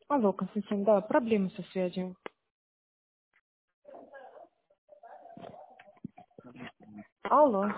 Алло, Константин, да, проблемы со связью. Алло,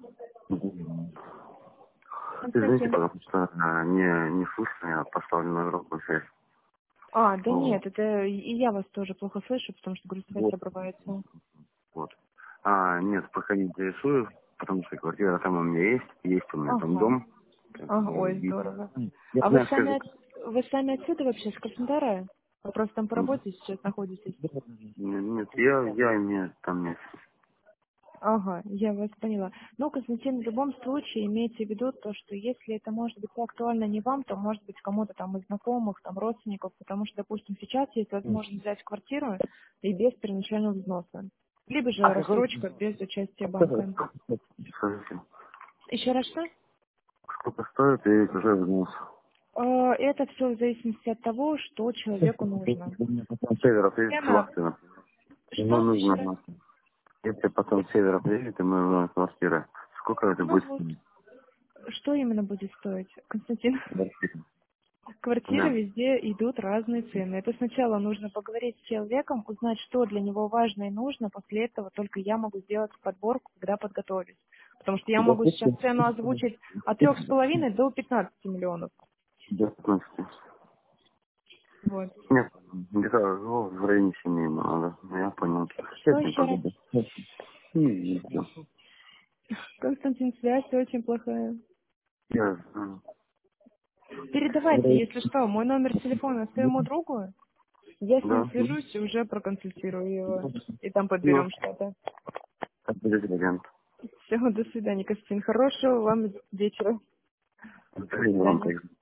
Извините, Константин. пожалуйста, не слышно, я поставлю на громкую связь. Да нет, это и я вас тоже плохо слышу, потому что, говорю, связь Вот, обрывается. вот. Нет, пока не интересую, потому что квартира там у меня есть у меня там Ага, дом. Как ага, бы, ой, здорово. я А знаю, скажу. вы сами отсюда вообще, с Краснодара? Вы просто там по работе сейчас находитесь? Нет, я имею там место. Ага, я вас поняла. Ну, Константин, в любом случае имейте в виду то, что если это может быть актуально не вам, то может быть кому-то там из знакомых, там родственников, потому что, допустим, сейчас есть возможность взять квартиру и без первоначального взноса. Либо же Какой? рассрочка без участия банка. Скажите, Еще раз что? сколько стоит и уже взнос? Это все в зависимости от того, что человеку нужно. Потом с севера приедет Цена. квартира. Ему Что? Еще раз. нужно, если потом с севера приедет, ему нужна квартира. Сколько это Ну будет вот, стоить? что именно будет стоить, Константин? Квартира. Квартиры Да. везде идут разные цены. Это сначала нужно поговорить с человеком, узнать, что для него важно и нужно. После этого только я могу сделать подборку, когда подготовлюсь. Потому что я могу сейчас цену озвучить от 3,5 до 15 миллионов. До 15. Вот. Нет, где-то в районе 7 ему надо. Ну, я понял. Что Честно, еще как раз? бы. И всё. Константин, связь очень плохая. Я знаю. Передавайте, если что, мой номер телефона своему другу. Я с ним Да. свяжусь и уже проконсультирую его. И там Ну, подберем что-то. как будет вариант. Все, до свидания, Константин. Хорошего вам вечера. До Спасибо вам свидания. также.